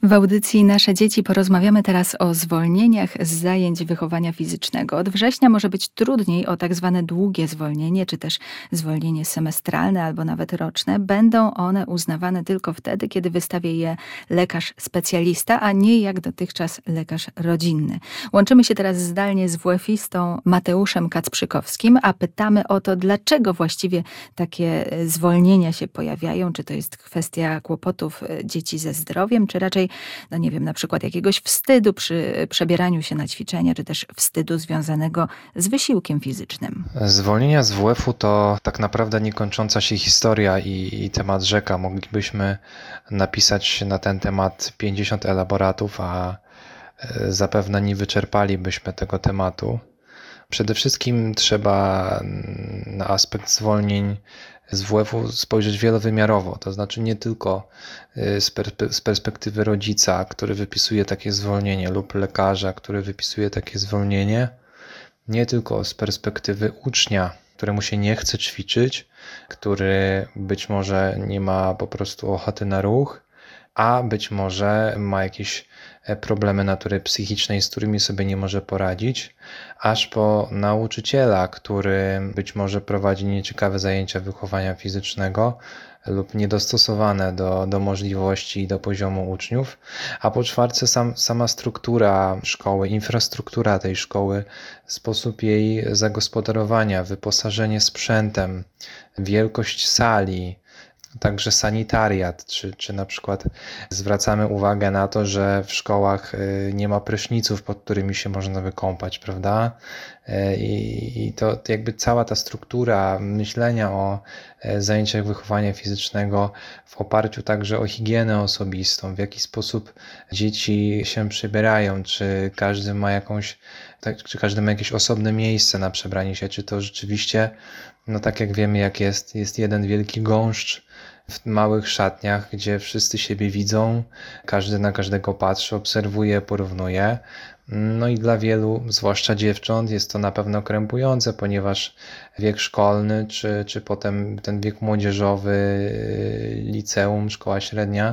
W audycji Nasze Dzieci porozmawiamy teraz o zwolnieniach z zajęć wychowania fizycznego. Od września może być trudniej o tak zwane długie zwolnienie, czy też zwolnienie semestralne albo nawet roczne. Będą one uznawane tylko wtedy, kiedy wystawi je lekarz specjalista, a nie jak dotychczas lekarz rodzinny. Łączymy się teraz zdalnie z WF-istą Mateuszem Kacprzykowskim, a pytamy o to, dlaczego właściwie takie zwolnienia się pojawiają. Czy to jest kwestia kłopotów dzieci ze zdrowiem, czy raczej na przykład jakiegoś wstydu przy przebieraniu się na ćwiczenia, czy też wstydu związanego z wysiłkiem fizycznym. Zwolnienia z WF-u to tak naprawdę niekończąca się historia i temat rzeka. Moglibyśmy napisać na ten temat 50 elaboratów, a zapewne nie wyczerpalibyśmy tego tematu. Przede wszystkim trzeba na aspekt zwolnień z WF-u spojrzeć wielowymiarowo, to znaczy nie tylko z perspektywy rodzica, który wypisuje takie zwolnienie, lub lekarza, który wypisuje takie zwolnienie, nie tylko z perspektywy ucznia, któremu się nie chce ćwiczyć, który być może nie ma po prostu ochoty na ruch, a być może ma jakieś problemy natury psychicznej, z którymi sobie nie może poradzić, aż po nauczyciela, który być może prowadzi nieciekawe zajęcia wychowania fizycznego lub niedostosowane do możliwości i do poziomu uczniów, a po czwarte sama struktura szkoły, infrastruktura tej szkoły, sposób jej zagospodarowania, wyposażenie sprzętem, wielkość sali, także sanitariat, czy na przykład zwracamy uwagę na to, że w szkołach nie ma pryszniców, pod którymi się można wykąpać, prawda? I to jakby cała ta struktura myślenia o zajęciach wychowania fizycznego w oparciu także o higienę osobistą, w jaki sposób dzieci się przebierają, czy każdy ma jakieś osobne miejsce na przebranie się, czy to rzeczywiście, tak jak wiemy jak jest jeden wielki gąszcz w małych szatniach, gdzie wszyscy siebie widzą, każdy na każdego patrzy, obserwuje, porównuje. No i dla wielu, zwłaszcza dziewcząt, jest to na pewno krępujące, ponieważ wiek szkolny, czy potem ten wiek młodzieżowy, liceum, szkoła średnia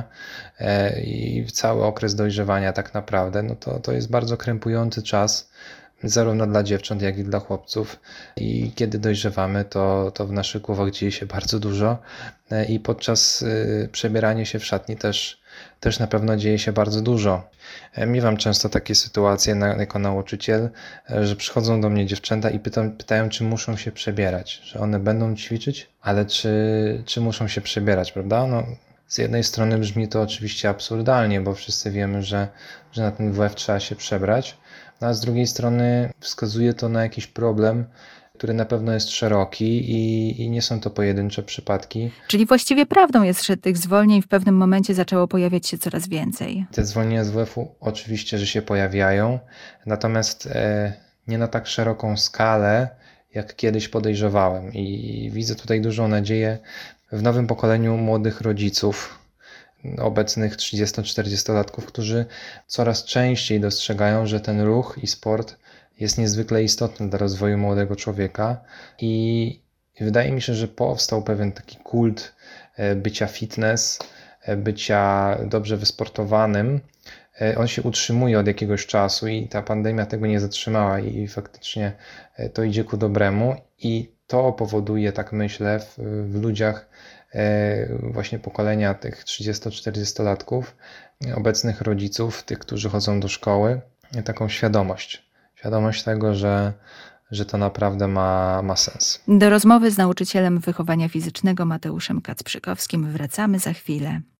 i cały okres dojrzewania tak naprawdę, to jest bardzo krępujący czas, zarówno dla dziewcząt, jak i dla chłopców. I kiedy dojrzewamy, to w naszych głowach dzieje się bardzo dużo i podczas przebierania się w szatni też na pewno dzieje się bardzo dużo. Miewam często takie sytuacje jako nauczyciel, że przychodzą do mnie dziewczęta i pytają, czy muszą się przebierać, że one będą ćwiczyć, ale czy muszą się przebierać, prawda? Z jednej strony brzmi to oczywiście absurdalnie, bo wszyscy wiemy, że na ten WF trzeba się przebrać, a z drugiej strony wskazuje to na jakiś problem, który na pewno jest szeroki i nie są to pojedyncze przypadki. Czyli właściwie prawdą jest, że tych zwolnień w pewnym momencie zaczęło pojawiać się coraz więcej. Te zwolnienia z WF-u oczywiście, że się pojawiają, natomiast nie na tak szeroką skalę, jak kiedyś podejrzewałem. I widzę tutaj dużą nadzieję w nowym pokoleniu młodych rodziców, obecnych 30-40-latków, którzy coraz częściej dostrzegają, że ten ruch i sport jest niezwykle istotny dla rozwoju młodego człowieka i wydaje mi się, że powstał pewien taki kult bycia fitness, bycia dobrze wysportowanym. On się utrzymuje od jakiegoś czasu i ta pandemia tego nie zatrzymała i faktycznie to idzie ku dobremu i to powoduje, tak myślę, w ludziach właśnie pokolenia tych 30-40-latków, obecnych rodziców, tych, którzy chodzą do szkoły, taką świadomość tego, że to naprawdę ma sens. Do rozmowy z nauczycielem wychowania fizycznego Mateuszem Kacprzykowskim wracamy za chwilę.